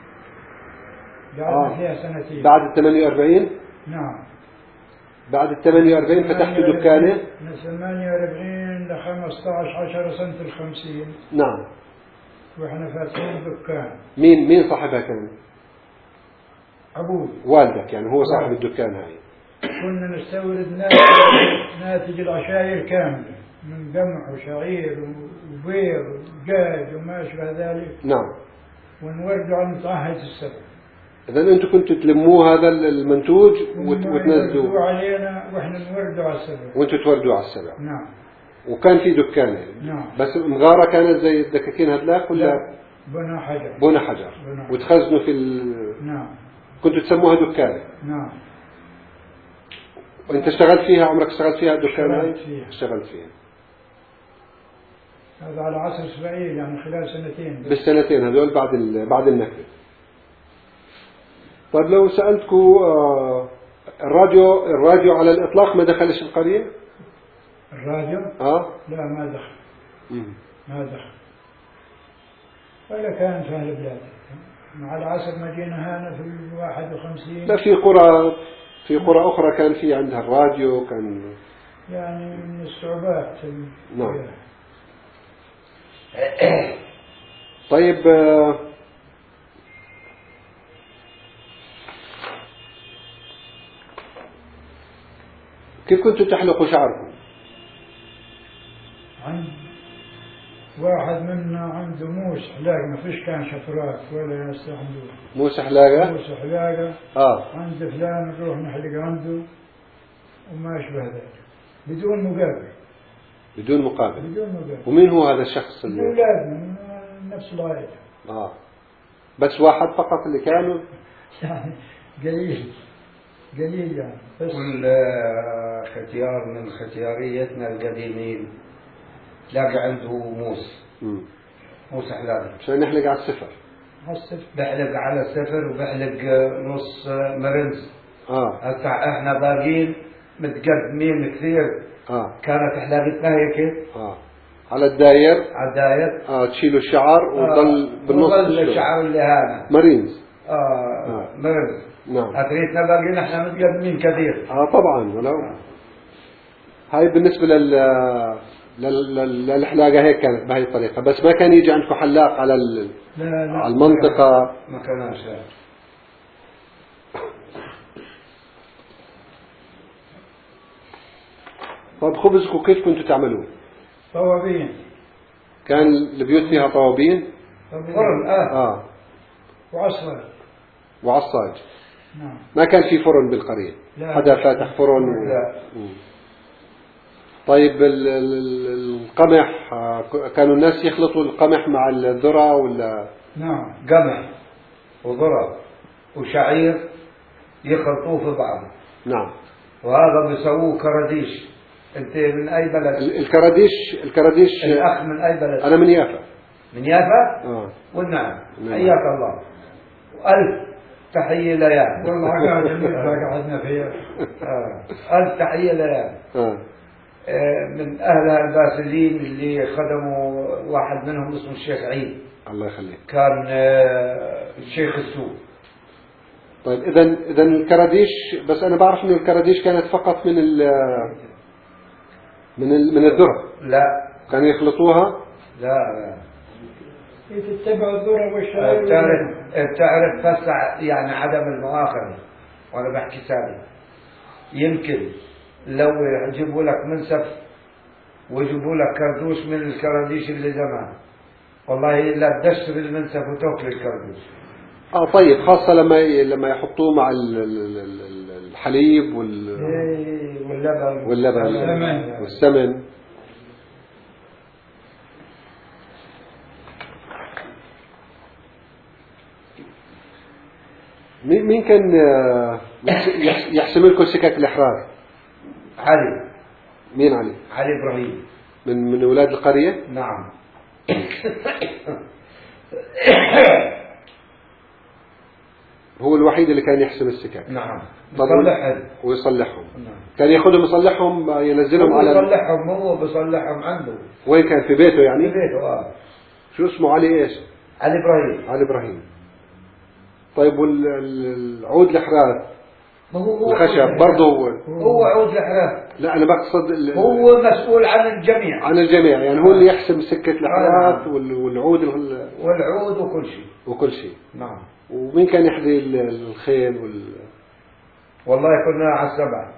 Speaker 3: قعدنا
Speaker 1: آه.
Speaker 3: فيها سنتين.
Speaker 1: بعد ال ثمانية وأربعين؟
Speaker 3: نعم.
Speaker 1: بعد ال ثمانية وأربعين فتحت دكانة؟
Speaker 3: من ثمانية وأربعين ل خمسة عشر عشرة سنة الخمسين.
Speaker 1: نعم.
Speaker 3: واحنا فاتحين دكان.
Speaker 1: مين مين صاحبها كان؟
Speaker 3: أبوي.
Speaker 1: والدك يعني هو صاحب الدكان هاي.
Speaker 3: كنا نستورد ناتج, ناتج العشائر كاملة من قمح وشعير وبيض ودجاج وما أشبه ذلك.
Speaker 1: نعم.
Speaker 3: ونورده على متعهد السبع.
Speaker 1: إذا أنتم كنتوا تلموه هذا المنتوج وتنزلوه
Speaker 3: علينا وإحنا نورده على السبع.
Speaker 1: وأنتوا توردوه على السبع.
Speaker 3: نعم.
Speaker 1: وكان في دكانة.
Speaker 3: نعم.
Speaker 1: بس مغارة كانت زي الدكاكين هذلاك ولا؟
Speaker 3: بنا حجر.
Speaker 1: بنا حجر.
Speaker 3: بنا.
Speaker 1: وتخزنوا في ال...
Speaker 3: نعم.
Speaker 1: كنتوا تسموها دكانة.
Speaker 3: نعم.
Speaker 1: وأنت اشتغلت فيها؟ عمرك اشتغلت فيها الدكانة؟
Speaker 3: اشتغلت فيها.
Speaker 1: اشتغلت فيها.
Speaker 3: هذا على عصر إسرائيل يعني خلال سنتين. بس.
Speaker 1: بالسنتين هذول بعد ال... بعد النكبة. طيب لو سألتكم آه الراديو الراديو على الإطلاق ما دخلش القرية؟
Speaker 3: الراديو؟
Speaker 1: آه؟
Speaker 3: لا ما دخل.
Speaker 1: مم.
Speaker 3: ما دخل. ولا كان في أهل البلاد. مع العصر ما جينا هنا في الواحد وخمسين.
Speaker 1: لا في قرى في قرى أخرى كان في عندها الراديو كان.
Speaker 3: يعني من الصعوبات.
Speaker 1: نعم. طيب آه كيف كنتوا تحلقوا شعركم؟
Speaker 3: عند واحد منا عنده موس حلاقة، ما فيش كان شفرات ولا يستعملوه.
Speaker 1: موس حلاقة؟
Speaker 3: موس حلاقة.
Speaker 1: آه.
Speaker 3: عند فلان نروح نحلق عنده وما أشبه ذلك بدون مقابل.
Speaker 1: بدون مقابل.
Speaker 3: بدون مقابل.
Speaker 1: ومين هو هذا الشخص اللي؟
Speaker 3: أولادنا من نفس العائلة.
Speaker 1: آه. بس واحد فقط اللي كانوا؟
Speaker 3: يعني قليل قليل يعني. بس
Speaker 2: كل ختيار من ختياريتنا القديمين تلاقي عنده موس.
Speaker 1: مم.
Speaker 2: موس حلاقة
Speaker 1: عشان نحلق على السفر.
Speaker 3: بحلق
Speaker 2: على السفر وبحلق نص مرنز.
Speaker 1: آه.
Speaker 2: هسه احنا باقيين متقدمين كثير.
Speaker 1: آه.
Speaker 2: كانت حلاقتنا هيك.
Speaker 1: آه. على الداير.
Speaker 2: على الداير.
Speaker 1: آه تشيلوا الشعر وضل
Speaker 2: آه.
Speaker 1: بالنص.
Speaker 2: وضل الشعر اللي هذا.
Speaker 1: مرينز.
Speaker 2: آه. آه. مرنز.
Speaker 1: نعم.
Speaker 2: أدريتنا باقيين احنا متقدمين كثير.
Speaker 1: اه طبعا ولو آه. هاي بالنسبة لل لل للحلاقة هيك كانت بهاي الطريقة، بس ما كان يجي عندكم حلاق على ال...
Speaker 3: لا لا
Speaker 1: على المنطقة.
Speaker 2: ما كانش.
Speaker 1: طيب خبزكم كيف كنتوا تعملوه؟
Speaker 3: طوابين.
Speaker 1: كان البيوت فيها طوابين؟
Speaker 2: فرن. اه,
Speaker 1: آه.
Speaker 3: وعصر.
Speaker 1: وعصاج.
Speaker 3: نعم.
Speaker 1: ما كان في فرن بالقرية؟
Speaker 3: لا.
Speaker 1: حدا فاتح فرن و...
Speaker 2: لا.
Speaker 1: طيب ال... القمح كانوا الناس يخلطوا القمح مع الذرة ولا؟
Speaker 2: نعم. قمح وذرة وشعير يخلطوه في بعض.
Speaker 1: نعم.
Speaker 2: وهذا بيسووه كراديش. انت من اي بلد؟
Speaker 1: الكراديش. الكراديش
Speaker 2: الاخ من اي بلد؟
Speaker 1: انا من يافا.
Speaker 2: من يافا؟
Speaker 1: اه.
Speaker 2: والنعم.
Speaker 1: نعم.
Speaker 2: حياك الله. والف تحيه ليال.
Speaker 3: والله قاعد جميل قعدنا فيها.
Speaker 2: آه. الف تحيه ليال.
Speaker 1: آه.
Speaker 2: من اهلها الباسلين اللي خدموا واحد منهم اسمه الشيخ عيد.
Speaker 1: الله يخليك.
Speaker 2: كان الشيخ السوق.
Speaker 1: طيب اذا اذا الكراديش، بس انا بعرف انه الكراديش كانت فقط من ال من ال من الذرة.
Speaker 2: لا.
Speaker 1: كانوا يخلطوها؟
Speaker 2: لا لا.
Speaker 3: تتبع الذرة والشعير.
Speaker 2: بتعرف بتعرف فسع يعني عدم المؤاخذة وانا بحكي سابق. يمكن لو يجيبوا لك منسف ويجيبوا لك كردوش من الكراديش اللي زمان، والله لا تدشر المنسف وتاكل الكردوش.
Speaker 1: اه طيب، خاصة لما لما يحطوه مع الحليب وال
Speaker 2: واللبن
Speaker 1: واللبن
Speaker 3: والسمن.
Speaker 1: والسمن. مين مين كان يحس- يحسم لكم سكك الإحراز.
Speaker 2: علي
Speaker 1: مين علي؟
Speaker 2: علي إبراهيم.
Speaker 1: من من أولاد القرية؟
Speaker 2: نعم.
Speaker 1: هو الوحيد اللي كان يحسم السكك.
Speaker 2: نعم.
Speaker 1: طب
Speaker 2: يصلحهم.
Speaker 1: ويصلحهم.
Speaker 2: نعم.
Speaker 1: كان ياخذهم يصلحهم ينزلهم
Speaker 2: هو
Speaker 1: على
Speaker 2: يصلحهم، هو بيصلحهم عنده
Speaker 1: وين كان في بيته
Speaker 2: في
Speaker 1: يعني؟
Speaker 2: بيته. اه
Speaker 1: شو اسمه علي ايش؟
Speaker 2: علي إبراهيم.
Speaker 1: علي إبراهيم. طيب والعود الإحراز
Speaker 2: ما هو هو
Speaker 1: الخشب برضه هو؟
Speaker 2: هو عود الإحراز.
Speaker 1: لا أنا بقصد ال-
Speaker 2: هو مسؤول عن الجميع،
Speaker 1: عن الجميع يعني، هو اللي يحسم سكة الإحراز
Speaker 2: آه.
Speaker 1: وال- والعود ال-
Speaker 2: والعود وكل شيء.
Speaker 1: وكل شيء.
Speaker 2: نعم.
Speaker 1: ومين كان يحذي ال- الخيل وال
Speaker 2: والله كنا على السبع،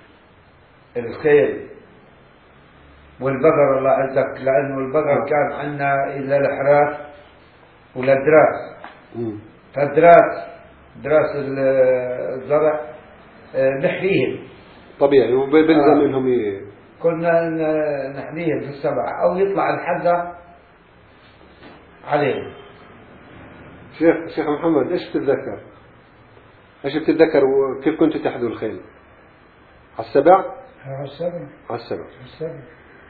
Speaker 2: الخيل والبقر الله عزك، لأنه البقر كان عندنا إلا الإحراث والدراس.
Speaker 1: مم.
Speaker 2: فالدراس دراس ال- الزرع آه، نحريهم
Speaker 1: طبيعي وبيلزم
Speaker 2: آه.
Speaker 1: انهم ي...
Speaker 2: كنا ن- نحريهم في السبع، أو يطلع الحذا عليهم.
Speaker 1: شيخ شيخ محمد ايش بتتذكر؟ ايش بتتذكر وكيف كنتوا تحذوا الخيل؟ على السبع؟
Speaker 3: على السبع.
Speaker 1: على السبع.
Speaker 3: على السبع.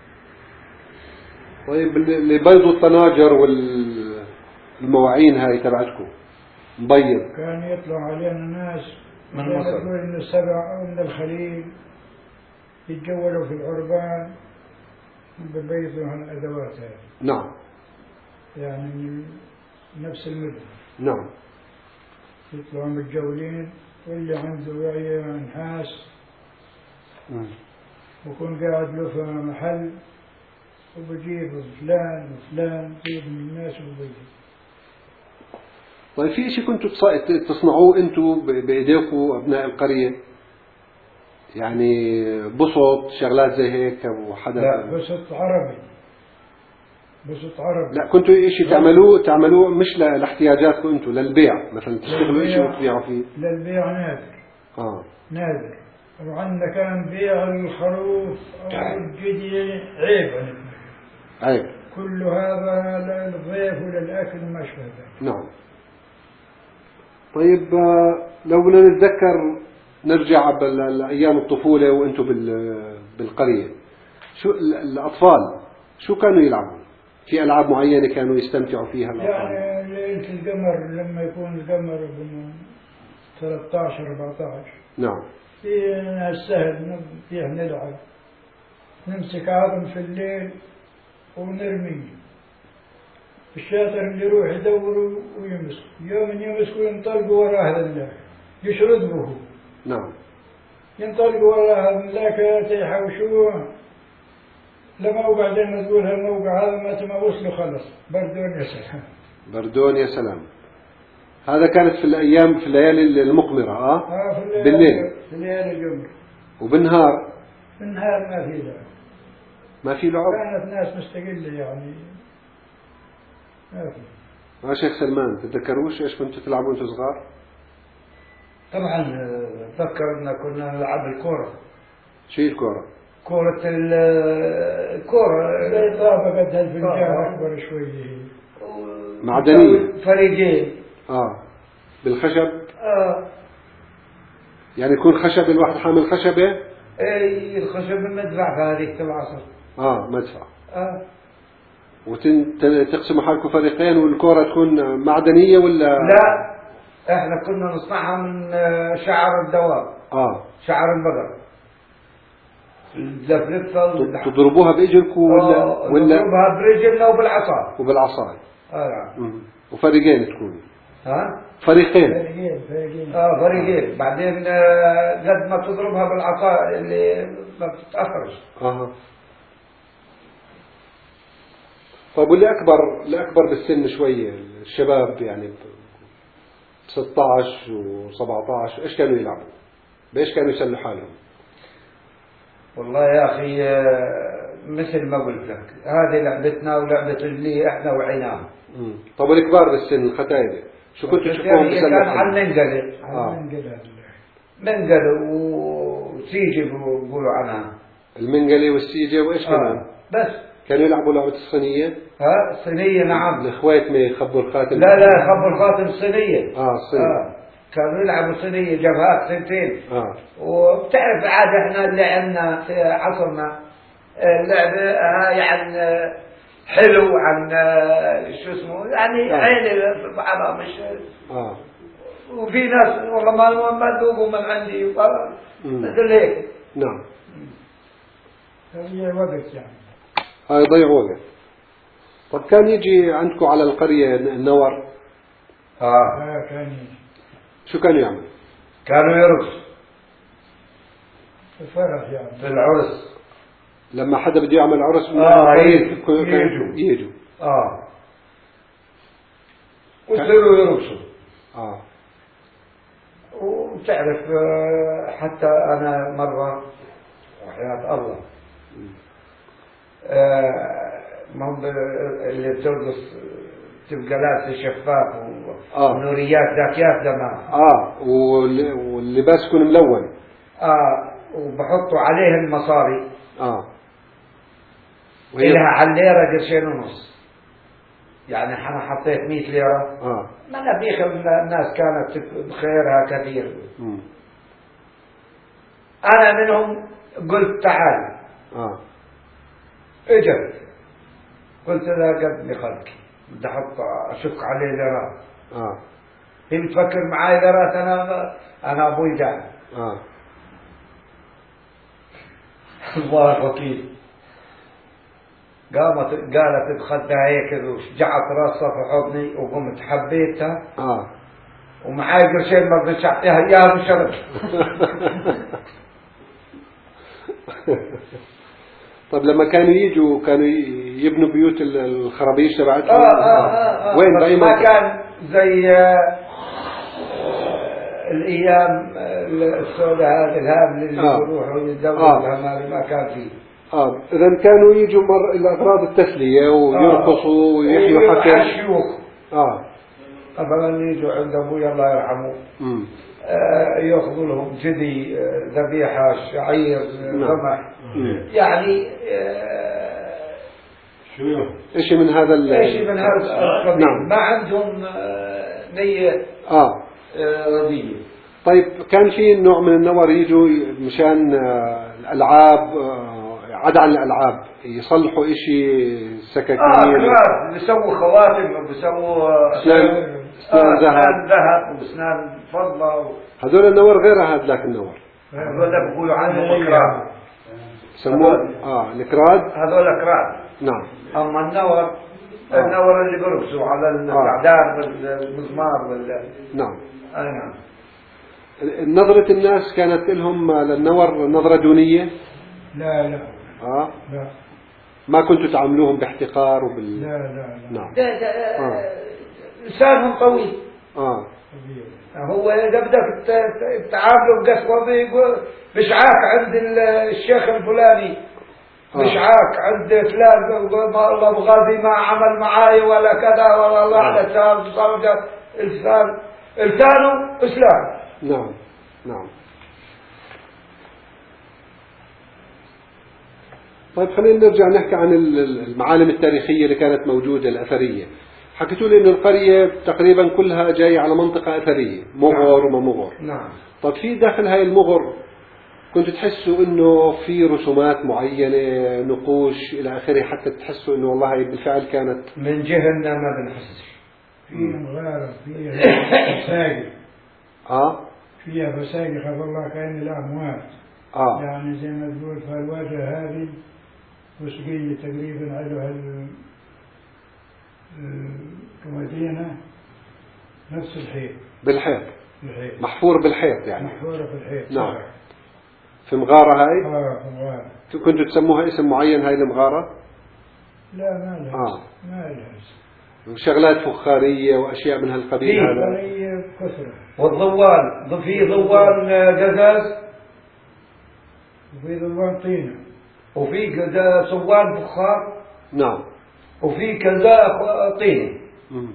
Speaker 1: طيب اللي بيضوا الطناجر والمواعين هاي تبعتكم مبيض،
Speaker 3: كان يطلع علينا ناس
Speaker 2: من
Speaker 3: زي ما
Speaker 2: مصر.
Speaker 3: تقول من السبع أو من الخليل، يتجولوا في العربان ببيضوا هالأدوات هذه،
Speaker 1: نعم
Speaker 3: يعني من نفس المدة.
Speaker 1: نعم.
Speaker 3: يطلعوا متجولين، واللي عنده وعي نحاس
Speaker 1: مم.
Speaker 3: ويكون قاعد له في محل وبجيب فلان وفلان، جيب من الناس وبجيب.
Speaker 1: طيب في شيء كنتوا تص- تصنعوه انتم ب- بايديكم ابناء القرية؟ يعني بسط شغلات زي هيك او حدا؟
Speaker 3: لا بسط عربي، بسط عربي.
Speaker 1: لا كنتوا شيء تعملوه تعملوه مش ل- لاحتياجاتكم انتم، للبيع مثلا، تشتغلوا شيء
Speaker 3: للبيع.
Speaker 1: وتبيعوا فيه؟
Speaker 3: للبيع نادر،
Speaker 1: اه
Speaker 3: نادر. وعندنا كان بيع الخروف أو الجدي عيب عندنا.
Speaker 1: عيب.
Speaker 3: كل هذا للضيف وللأكل وما شابه ذلك.
Speaker 1: نعم. طيب آه، لو بدنا نتذكر نرجع بال- لأيام الطفولة وأنتم بال- بالقرية، شو ال- الأطفال شو كانوا يلعبوا؟ في ألعاب معينة كانوا يستمتعوا فيها الأطفال؟
Speaker 3: يعني ليلة القمر لما يكون القمر ب ثلاثة عشر أربعة عشر،
Speaker 1: نعم.
Speaker 3: في السهل فيه نلعب، نمسك عظم في الليل ونرميه. الشاطر اللي يروح يدور ويمسك، يوم يمسك وينطلقوا وراه هذا الله يشرد به،
Speaker 1: نعم.
Speaker 3: ينطلقوا وراه هذا الله يحوشوه لما وبعدين تقول هالموقع هذا ما تما وصلوا خلص بردون يا سلام.
Speaker 1: بردون يا سلام. هذا كانت في الأيام في الليالي المقمرة اه,
Speaker 3: آه في الليل
Speaker 1: بالليل.
Speaker 3: في الليل الجمر.
Speaker 1: وبالنهار
Speaker 3: بالنهار ما في لعب،
Speaker 1: ما في لعب؟
Speaker 3: كانت ناس مستقلة يعني ما في.
Speaker 1: ما شيخ سلمان تتذكروش ايش كنتوا تلعبوا وانتم صغار؟
Speaker 2: طبعا آه، أتذكر أن كنا نلعب الكرة.
Speaker 1: شو هي الكورة؟
Speaker 2: كرة ال- الكرة
Speaker 3: زي طابة قد هالفنجان
Speaker 2: آه.
Speaker 3: أكبر شوية.
Speaker 1: معدنية.
Speaker 2: فريقين.
Speaker 1: اه بالخشب،
Speaker 2: آه.
Speaker 1: يعني يكون خشب الواحد حامل خشبة.
Speaker 2: اي الخشب المدفع في هذيك العصر.
Speaker 1: اه مدفع.
Speaker 2: آه.
Speaker 1: وتقسموا حالكم فريقين والكرة تكون معدنية ولا؟
Speaker 2: لا احنا كنا نصنعها من آه، شعر الدواب،
Speaker 1: اه
Speaker 2: شعر البقر، اللفلفة واللحم.
Speaker 1: تضربوها بإجركم ولا
Speaker 2: آه،
Speaker 1: ولا
Speaker 2: نضربها برجلنا وبالعصا.
Speaker 1: وبالعصاي؟
Speaker 2: آه.
Speaker 1: مم. وفريقين تكون؟
Speaker 2: ها؟
Speaker 1: فريقين.
Speaker 3: فريقين فريقين.
Speaker 2: اه فريقين. بعدين آه، قد ما تضربها بالعصا اللي ما بتتأخرش.
Speaker 1: اها. طيب واللي أكبر اللي أكبر بالسن شوية الشباب يعني ستة عشر وسبعة عشر إيش كانوا يلعبوا؟ بإيش كانوا يسلوا حالهم؟
Speaker 2: والله يا أخي آه، مثل ما قلت لك هذه لعبتنا ولعبة اللي احنا وعيناها.
Speaker 1: مم. طب والكبار بالسن الختايبة شو كنتوا تشوفوهم
Speaker 2: كان
Speaker 1: بيسلوا
Speaker 2: على
Speaker 1: حالهم؟
Speaker 2: المنقلة.
Speaker 1: آه.
Speaker 3: المنقلة.
Speaker 2: منقلة وسيجي بيقولوا عنها.
Speaker 1: المنقلة والسيجة وإيش كمان؟
Speaker 2: آه. بس
Speaker 1: كانوا يلعبوا لعبة الصينية؟
Speaker 2: ها صينية. نعم.
Speaker 1: الإخوات ما يخبوا الخاتم.
Speaker 2: لا لا خبوا الخاتم الصينية.
Speaker 1: آه الصينية.
Speaker 2: آه. كانوا يلعبوا صينية جبهات سنتين.
Speaker 1: آه.
Speaker 2: وبتعرف عاد احنا اللي عندنا في عصرنا اللعبة هاي عن حلو، عن شو اسمه يعني،
Speaker 1: آه.
Speaker 2: عيني بعضها مش.
Speaker 1: آه.
Speaker 2: وفي ناس والله ما ما ذوقوا من عندي مثل هيك.
Speaker 1: نعم.
Speaker 3: هي وقت يعني.
Speaker 1: هاي يضيع وقت. طب كان يجي عندكم على القرية النور؟
Speaker 2: اه.
Speaker 3: لا كان يجي.
Speaker 1: شو كانوا يعمل؟
Speaker 2: كانوا يرقصوا
Speaker 3: الفرح يعني.
Speaker 2: في العرس.
Speaker 1: لما حدا بده يعمل عرس من
Speaker 2: آه
Speaker 1: القرية
Speaker 2: يجوا
Speaker 1: يجوا.
Speaker 2: اه. ويصيروا يرقصوا.
Speaker 1: اه.
Speaker 2: وتعرف حتى أنا مرة وحياة الله ما هم اللي بترقص تبقى لابسة شفاف
Speaker 1: آه.
Speaker 2: ونوريات ذاكيات زمان.
Speaker 1: اه وال- واللباس يكون ملون.
Speaker 2: اه. وبحطوا عليهم مصاري.
Speaker 1: اه.
Speaker 2: إلها على الليرة قرشين ونص. يعني أنا حطيت مئة ليرة.
Speaker 1: اه.
Speaker 2: منابيخ الناس كانت بخيرها كثير.
Speaker 1: مم.
Speaker 2: أنا منهم قلت تعال.
Speaker 1: اه.
Speaker 2: اجت قلت لها قدني خلقي بدي احط اشك عليه ليرات.
Speaker 1: اه.
Speaker 2: هي بتفكر معي ليرات، انا انا ابوي قاعد.
Speaker 1: اه.
Speaker 2: الله الوكيل. قامت قالت بخدها هيك وشجعت راسها في حضني وقمت حبيتها.
Speaker 1: اه.
Speaker 2: ومعاي قرشين ما بديش اعطيها اياها بشرط.
Speaker 1: طب لما كانوا يجوا كانوا يبنوا بيوت ال- الخرابيش تبعتهم؟
Speaker 2: آه آه آه آه.
Speaker 1: وين بأي
Speaker 2: ما
Speaker 1: منطقة؟
Speaker 2: كان زي آه الايام السوداء هذه الهام اللي
Speaker 1: آه.
Speaker 2: بيروحوا يتزوجوا
Speaker 1: آه.
Speaker 2: الهمال ما كان فيه.
Speaker 1: اه اذا كانوا يجوا مر لاغراض التسليه ويرقصوا ويحيوا حكي.
Speaker 2: الشيوخ
Speaker 1: اه
Speaker 2: مثلا يجوا عند ابوي الله يرحمه.
Speaker 1: امم
Speaker 2: آه ياخذوا لهم جدي ذبيحه شعير قمح يعني آه
Speaker 3: شو
Speaker 1: شيء من هذا ال
Speaker 2: ايش من هذا القبيل.
Speaker 1: نعم.
Speaker 2: ما عندهم آه نيه
Speaker 1: اه
Speaker 2: آه رضيه.
Speaker 1: طيب كان في نوع من النور يجوا مشان آه الالعاب، آه عدا عن الالعاب يصلحوا اشي سكاكين.
Speaker 2: اه كراد بيسووا خواتم وبيسووا
Speaker 1: اسنان اسنان ذهب
Speaker 2: اسنان ذهب واسنان فضه.
Speaker 1: هذول النور غير هذا ذاك النور.
Speaker 2: هذول بيقولوا عنهم كراد.
Speaker 1: سموه اه الكراد.
Speaker 2: هذول كراد.
Speaker 1: نعم.
Speaker 2: اما النور النور اللي بيرقصوا على الاعداد والمزمار وال
Speaker 1: نعم.
Speaker 2: اي نعم.
Speaker 1: نظرة الناس كانت لهم للنور نظرة دونية؟
Speaker 3: لا لا
Speaker 1: اه
Speaker 3: لا
Speaker 1: ما كنتوا تعاملوهم باحتقار وبال
Speaker 3: لا لا لا.
Speaker 1: نعم.
Speaker 2: ده- ده-
Speaker 1: آه.
Speaker 2: لسانهم طويل.
Speaker 1: اه
Speaker 2: هو إذا بدك ت- ت- تعامله بقسوة بيقول بشعاك عند ال- الشيخ الفلاني.
Speaker 1: آه.
Speaker 2: بشعاك عند فلان والله بغاضي ما عمل معاي ولا كذا ولا الله على لسان صوجة لسان لسانه اسلام.
Speaker 1: نعم نعم. طيب خلينا نرجع نحكي عن ال- المعالم التاريخية اللي كانت موجودة الأثرية. حكيتوا لي إنه القرية تقريبا كلها جاية على منطقة أثرية، مغر وما مغر.
Speaker 2: نعم.
Speaker 1: طب في داخل هاي المغر كنتوا تحسوا إنه في رسومات معينة، نقوش إلى آخره، حتى تحسوا إنه والله هي بالفعل كانت
Speaker 2: من جهلنا ما بنحسش.
Speaker 3: فيها مغارة فيها فساقي
Speaker 1: آه
Speaker 3: فيها فساقي خاف الله كأن الأموات.
Speaker 1: آه
Speaker 3: يعني زي ما تقول فالواجهة هذه وسقية تقريبا على هال كمدينة نفس الحيط.
Speaker 1: بالحيط،
Speaker 3: الحيط
Speaker 1: محفور بالحيط يعني.
Speaker 3: محفورة في الحيط.
Speaker 1: نعم.
Speaker 3: صح.
Speaker 1: في مغارة هاي؟
Speaker 3: آه في مغارة.
Speaker 1: كنتوا تسموها اسم معين هاي المغارة؟
Speaker 3: لا ما لها
Speaker 1: آه.
Speaker 3: اسم. ما لها اسم.
Speaker 1: وشغلات فخارية وأشياء من هالقبيل
Speaker 2: في
Speaker 1: هذا.
Speaker 3: قرية كثرة.
Speaker 2: والضوان في ضوان قزاز
Speaker 3: وفي ضوان طينة.
Speaker 2: وفي قزاز صوان فخار
Speaker 1: نعم.
Speaker 2: وفي كذا طينة.
Speaker 1: مم.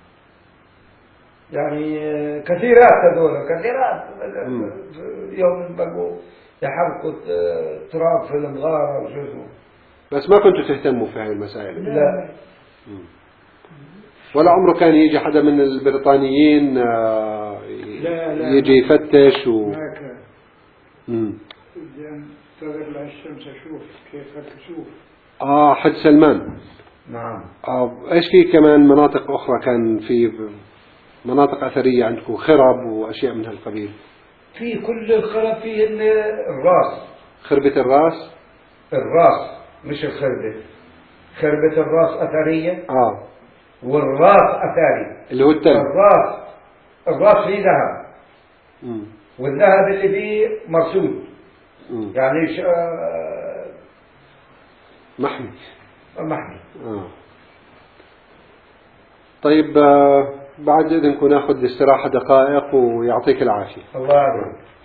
Speaker 2: يعني كثيرات هذول كثيرات.
Speaker 1: مم.
Speaker 2: يوم بقوا يحرقوا تراب في المغارة وشو اسمه.
Speaker 1: بس ما كنتوا تهتموا في هاي المسائل؟
Speaker 2: لا.
Speaker 1: مم. ولا عمره كان يجي حدا من البريطانيين آه،
Speaker 3: لا لا
Speaker 1: يجي يفتش و...
Speaker 3: ما كان.
Speaker 1: مم.
Speaker 3: بدي انتظر للشمس اشوف كيف تشوف.
Speaker 1: اه حج سلمان.
Speaker 2: نعم.
Speaker 1: آه ايش في كمان مناطق اخرى كان في مناطق اثريه عندكم خرب واشياء من هالقبيل؟
Speaker 2: في كل الخرب فيه الراس.
Speaker 1: خربة الراس.
Speaker 2: الراس مش الخربة. خربة الراس أثرية.
Speaker 1: اه
Speaker 2: والراس أثري.
Speaker 1: اللي هو التل.
Speaker 2: الراس الراس فيه ذهب.
Speaker 1: مم.
Speaker 2: والذهب اللي فيه مرصود.
Speaker 1: مم.
Speaker 2: يعني ش... آه،
Speaker 1: محمي.
Speaker 2: محمي.
Speaker 1: آه. طيب آه بعد إذنكم ناخذ استراحة دقائق ويعطيك العافية.
Speaker 2: الله يعافيك.